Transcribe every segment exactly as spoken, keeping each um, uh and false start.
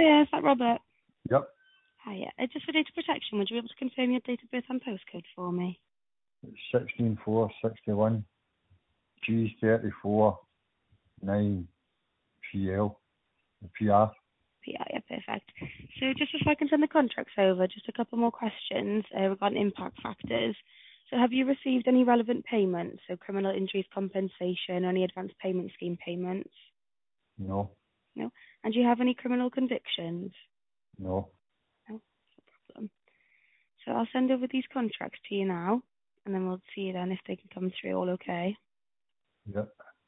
Hiya, is that Robert? Yep. Hiya. Uh, just for data protection, would you be able to confirm your date of birth and postcode for me? It's sixteen four sixty-one, G thirty-four, nine P L, P R. Yeah, yeah, perfect. So just before I can send the contracts over, just a couple more questions uh, regarding impact factors. So have you received any relevant payments, so criminal injuries compensation, or any advance payment scheme payments? No, No. And do you have any criminal convictions? no. No, no problem. So I'll send over these contracts to you now, and then we'll see then if they can come through all okay. Yep.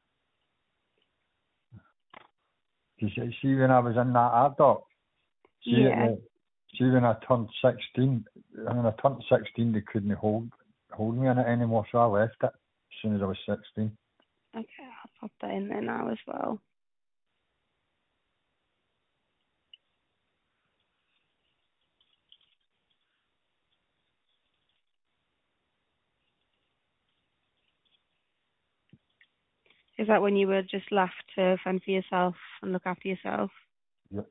You see, see when I was in that ad doc, see, Yeah. it, see when I turned sixteen, when I turned sixteen they couldn't hold, hold me in it anymore, so I left it as soon as I was sixteen. Okay, I'll pop that in there now as well. Is that when you were just left to fend for yourself and look after yourself? Yep.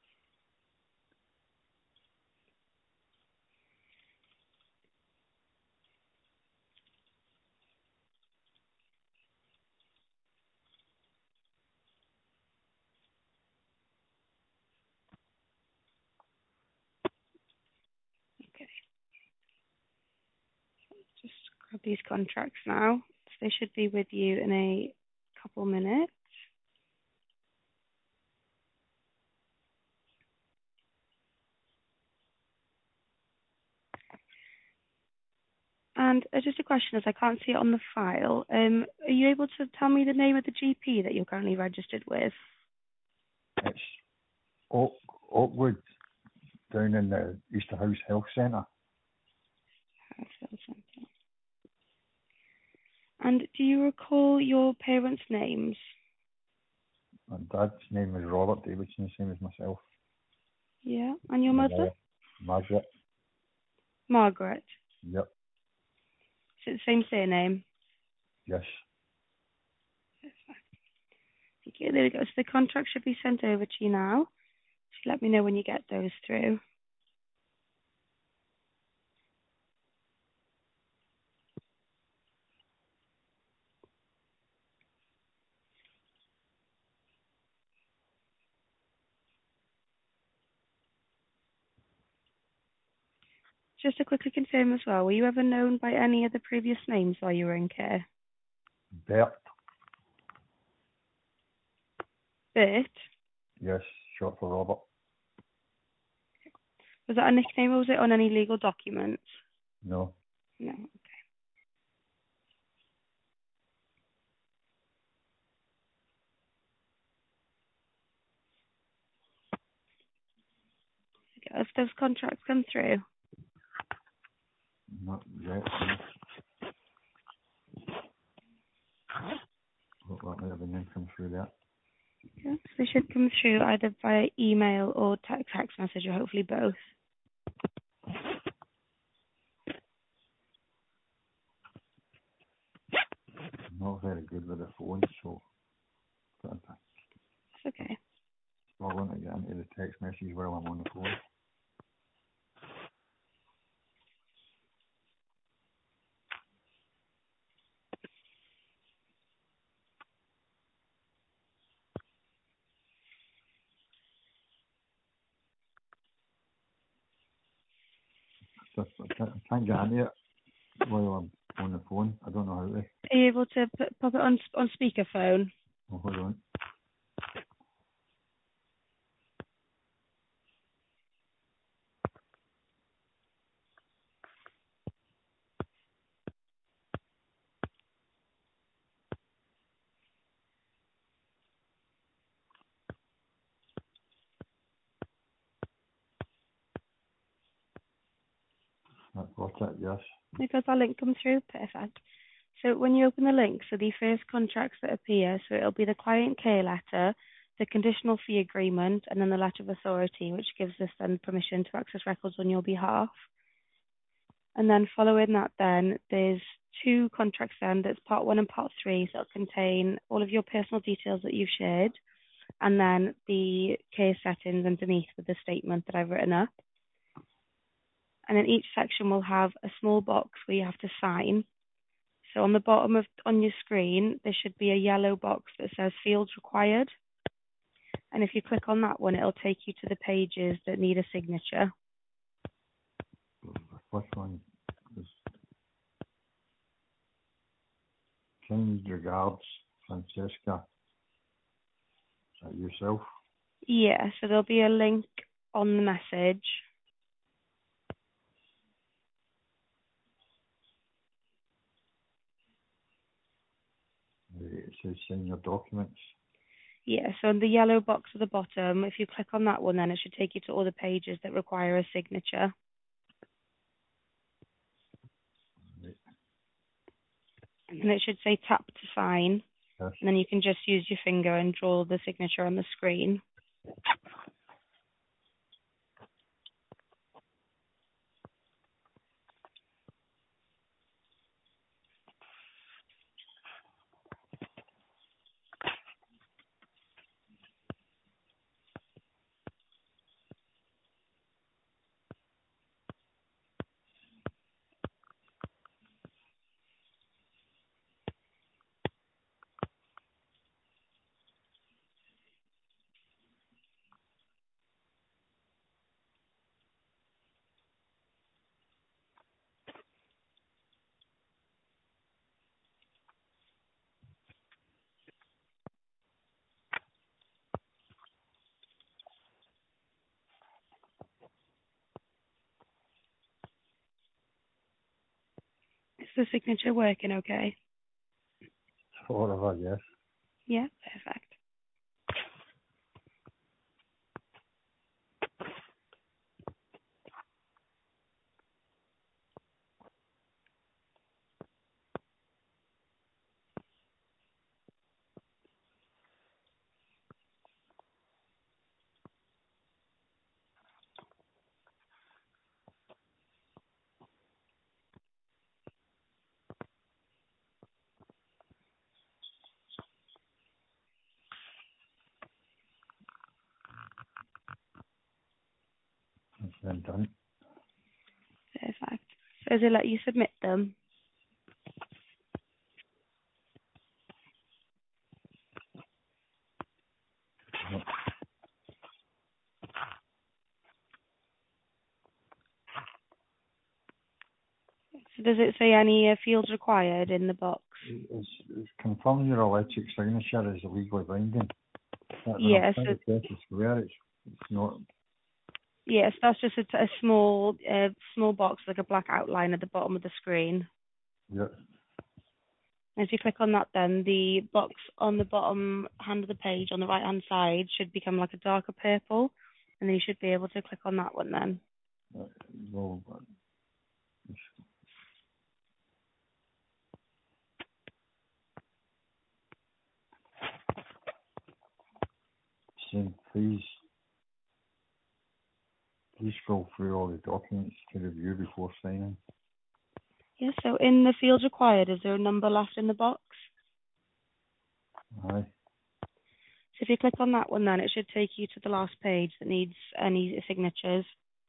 Okay, just grab these contracts now. So they should be with you in a couple minutes. And uh, just a question, as I can't see it on the file, um, are you able to tell me the name of the G P that you're currently registered with? It's Oak, Oakwood, down in the Easter House Health Centre. Harefield Centre. And do you recall your parents' names? My dad's name was Robert Davidson, the same as myself. Yeah. And your My mother? mother, Margaret. Margaret. Yep. Is it the same surname? Yes. Okay, there we go. So the contract should be sent over to you now. Just let me know when you get those through. Just to quickly confirm as well, were you ever known by any of the previous names while you were in care? Bert. Bert? Yes, short for Robert. Was that a nickname or was it on any legal documents? No. No, okay. Okay, have those contracts come through? Not yet. Look, that might have been then come through that. Yeah, so they should come through either via email or te- text message, or hopefully both. I'm not very good with the phone, so I That's okay. want to get into the text message while I'm on the phone. Just, I can't, I can't get into it while I'm on the phone. I don't know how to. Are you able to put, pop it on on speakerphone? Oh, hold on. I've got it, yes. Because our link comes through, perfect. So when you open the link, so the first contracts that appear, so it'll be the client care letter, the conditional fee agreement, and then the letter of authority, which gives us then permission to access records on your behalf. And then following that then, there's two contracts then, that's part one and part three, so it'll contain all of your personal details that you've shared, and then the case settings underneath with the statement that I've written up. And then each section will have a small box where you have to sign. So on the bottom of on your screen, there should be a yellow box that says fields required. And if you click on that one, it'll take you to the pages that need a signature. Which one is kind regards, Francesca? Is that yourself? Yeah, so there'll be a link on the message. It says sign your documents. Yeah, so in the yellow box at the bottom, if you click on that one, then it should take you to all the pages that require a signature. Right. And it should say tap to sign. Yes. And then you can just use your finger and draw the signature on the screen. Is the signature working okay? Whatever, yes. Yeah, perfect. It's been done. Perfect. So does it let you submit them? Yep. So does it say any uh, fields required in the box? It's, it's confirm your electric signature is legally binding. That, when Yeah, I'm trying so to press the square, it's, it's not. yes, that's just a, a small, uh, small box, like a black outline at the bottom of the screen. Yep. As you click on that, then the box on the bottom hand of the page on the right hand side should become like a darker purple, and then you should be able to click on that one then. Uh, well, it's saying please, please scroll through all the documents to review before signing. Yeah, so in the fields required, is there a number left in the box? Aye. So if you click on that one, then it should take you to the last page that needs any signatures.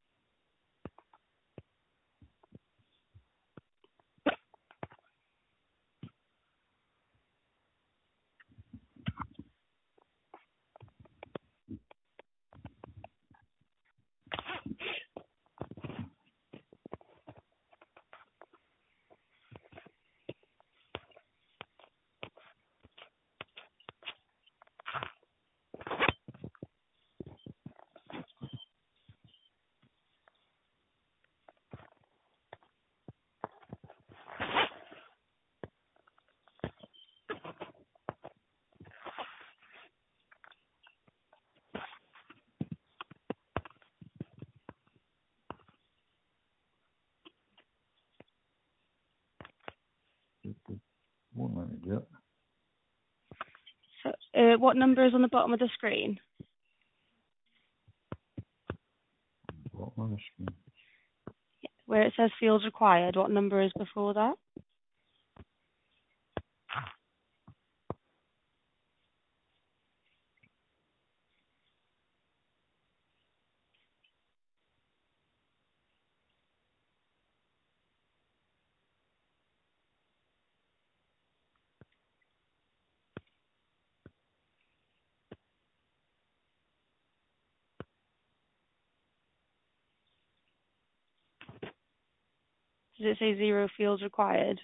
It, it won't let me do it. So uh, what number is on the bottom of the screen? Bottom of the screen. Where it says fields required, what number is before that? Does it say zero fields required?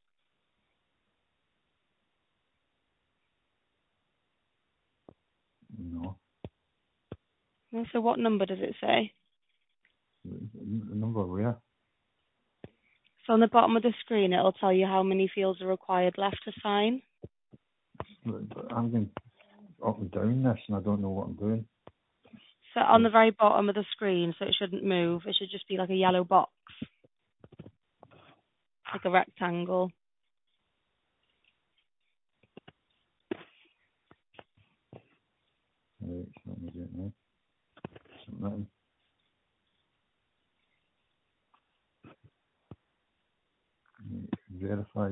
No. No, so what number does it say? The number where? So on the bottom of the screen, it'll tell you how many fields are required left to sign. I'm going up and down this and I don't know what I'm doing. So on the very bottom of the screen, so it shouldn't move. It should just be like a yellow box, like a rectangle. Right, so let me do it now. Submitting. Verify.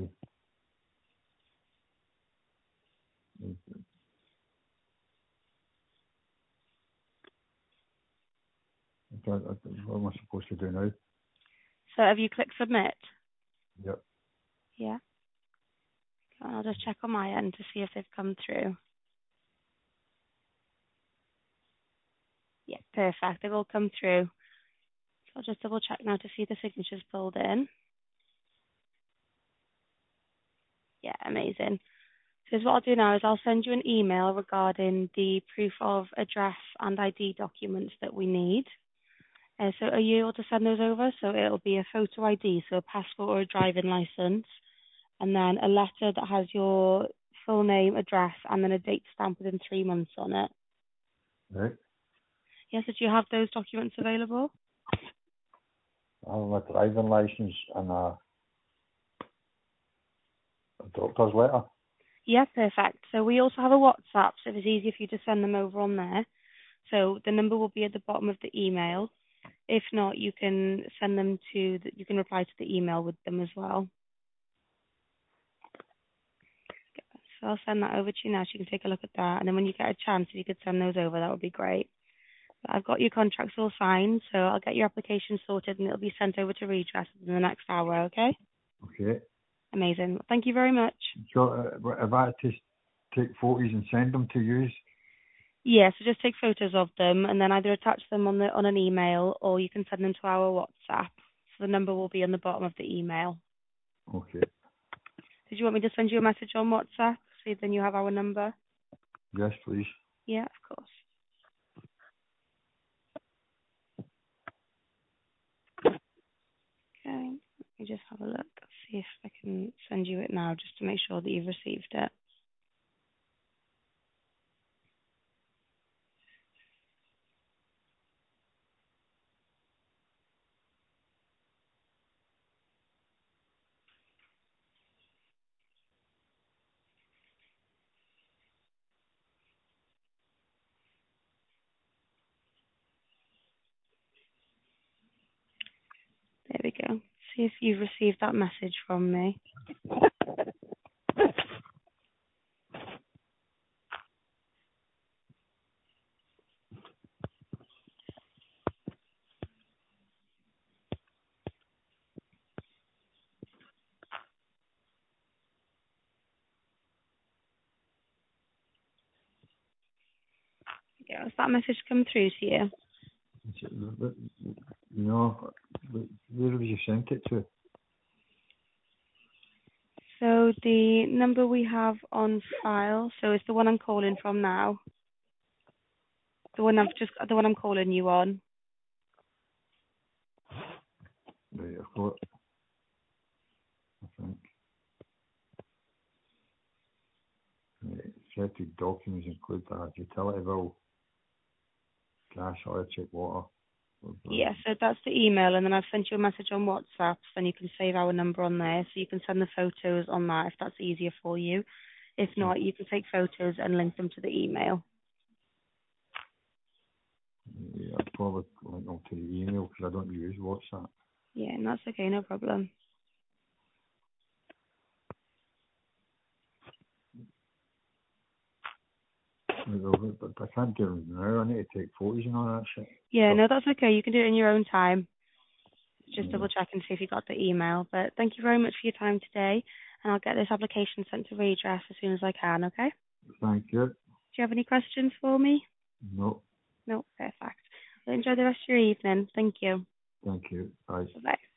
What am I supposed to do now? So have you clicked submit? Yep. Yeah. I'll just check on my end to see if they've come through. Yeah, perfect. They've all come through. So I'll just double check now to see the signatures pulled in. Yeah, amazing. So what I'll do now is I'll send you an email regarding the proof of address and I D documents that we need. Uh, so are you able to send those over? So it'll be a photo I D, so a passport or a driving license, and then a letter that has your full name, address, and then a date stamp within three months on it. Right. Yes, so do you have those documents available? I have a driving license and a, a doctor's letter. Yeah, perfect. So we also have a WhatsApp, so it's easier for you to send them over on there. So the number will be at the bottom of the email. If not, you can send them to, the, you can reply to the email with them as well. So I'll send that over to you now so you can take a look at that. And then when you get a chance, if you could send those over, that would be great. But I've got your contracts all signed, so I'll get your application sorted and it'll be sent over to Redress in the next hour, okay? Okay. Amazing. Well, thank you very much. So uh, if I had to take photos and send them to you? Yeah, so just take photos of them and then either attach them on the on an email or you can send them to our WhatsApp. So the number will be on the bottom of the email. Okay. Did you want me to send you a message on WhatsApp so then you have our number? Yes, please. Yeah, of course. Okay, let me just have a look, see if I can send you it now just to make sure that you've received it. There we go. See if you've received that message from me. Yeah, has that message come through to you? You know, where have you sent it to? So the number we have on file, so it's the one I'm calling from now. The one I've just, the one I'm calling you on. Right, I've got, I think. Right, accepted documents include that utility bill, gas, electric, water. Yeah, so that's the email, and then I've sent you a message on WhatsApp, so then you can save our number on there, so you can send the photos on that if that's easier for you. If not, you can take photos and link them to the email. Yeah, I'd probably link them to the email because I don't use WhatsApp. Yeah, and that's okay, no problem. But I can't do them now. I need to take photos and all that shit. Yeah, no, that's okay. You can do it in your own time. Just Yeah. double check and see if you got the email. But thank you very much for your time today, and I'll get this application sent to Redress as soon as I can, okay? Thank you. Do you have any questions for me? No. No, perfect. Well, enjoy the rest of your evening. Thank you. Thank you. Bye. Bye-bye.